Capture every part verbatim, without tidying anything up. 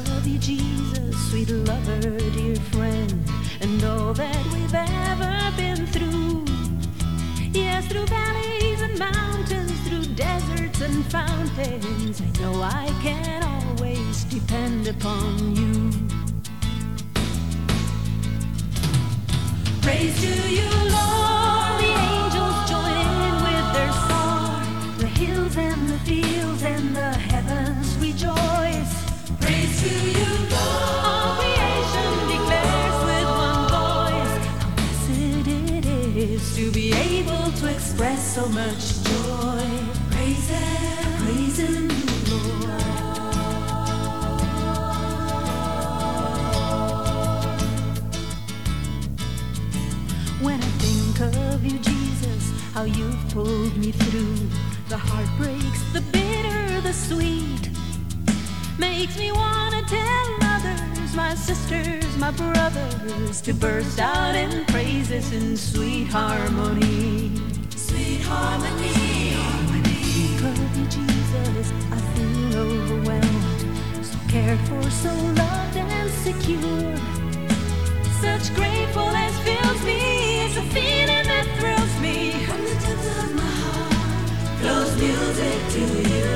of you, Jesus, sweet lover, dear friend, and all that we've ever been through. Yes, through valleys and mountains, through deserts and fountains, I know I can always depend upon you. Praise to you, Lord. The angels join in with their song. The hills and the fields and the heavens rejoice. Praise to you, Lord. All creation declares with one voice how blessed it is to be able to express so much joy. Praise Him, praise Him, Lord. When I think of you, Jesus, how you've pulled me through the heartbreaks, the bitter, the sweet, makes me want to tell others, my sisters, my brothers, to burst out in praises in sweet harmony. Sweet harmony. Think of you, Jesus, I feel overwhelmed, so cared for, so loved and secure. Such gratefulness fills me, it's a feeling that thrills me. From the depths of my heart flows music to you.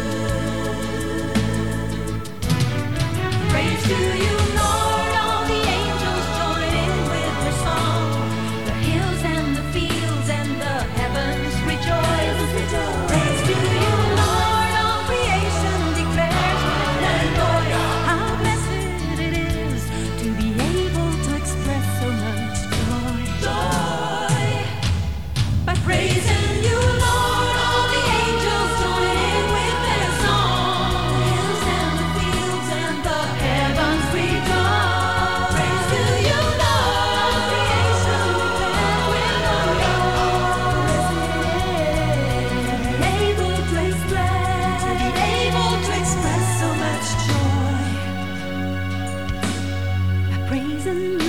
Praise to you, Lord. All the angels join in with their song. The hills and the fields and the heavens rejoice. Praise to you, Lord. All creation declares with one voice how blessed it is to be able to express so much joy. Joy. By praising you, Lord, all the angels join in with their song. The hills and the fields and the heavens rejoice. Praise to you, Lord, all creation declares with one voice. Able to express, to be able to express so much joy. By praising you,